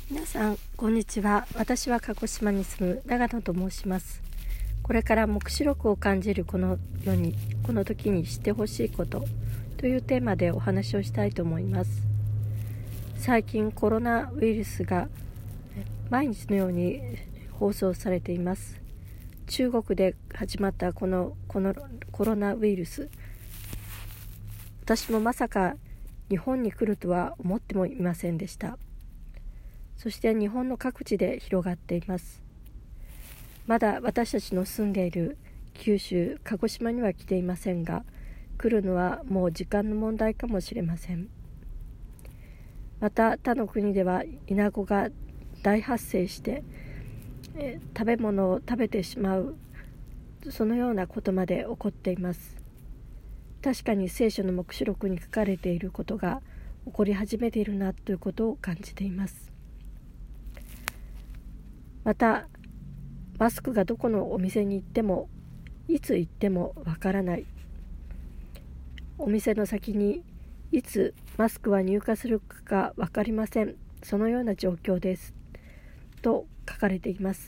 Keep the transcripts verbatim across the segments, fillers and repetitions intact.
皆さんこんにちは。私は鹿児島に住む長野と申します。これから黙示録を感じるこの世にこの時に知ってほしいことというテーマでお話をしたいと思います。最近コロナウイルスが毎日のように放送されています。中国で始まったこの、このコロナウイルス、私もまさか日本に来るとは思ってもいませんでした。そして日本の各地で広がっています。まだ私たちの住んでいる九州、鹿児島には来ていませんが、来るのはもう時間の問題かもしれません。また他の国ではイナゴが大発生してえ食べ物を食べてしまう、そのようなことまで起こっています。確かに聖書の黙示録に書かれていることが起こり始めているなということを感じています。またマスクがどこのお店に行ってもいつ行ってもわからない、お店の先にいつマスクは入荷するかわかりません、そのような状況ですと書かれています。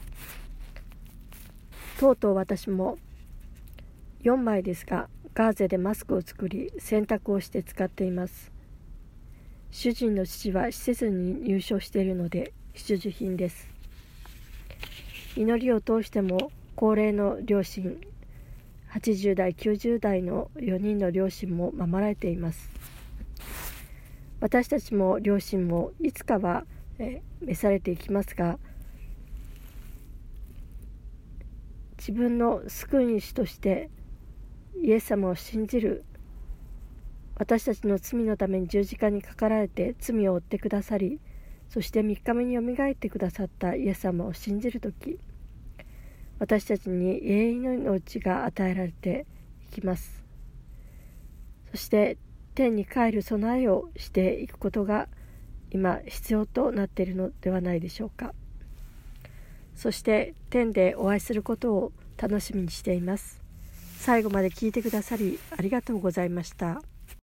とうとう私もよんまいですがガーゼでマスクを作り洗濯をして使っています。主人の父は施設に入所しているので必需品です。祈りを通しても高齢の両親、はちじゅうだいきゅうじゅうだいのよにんの両親も守られています。私たちも両親もいつかはえ召されていきますが、自分の救い主としてイエス様を信じる、私たちの罪のために十字架にかかられて罪を負ってくださり、そしてみっかめによみがえってくださったイエス様を信じるとき、私たちに永遠の命が与えられていきます。そして天に帰る備えをしていくことが今必要となっているのではないでしょうか。そして天でお会いすることを楽しみにしています。最後まで聞いてくださりありがとうございました。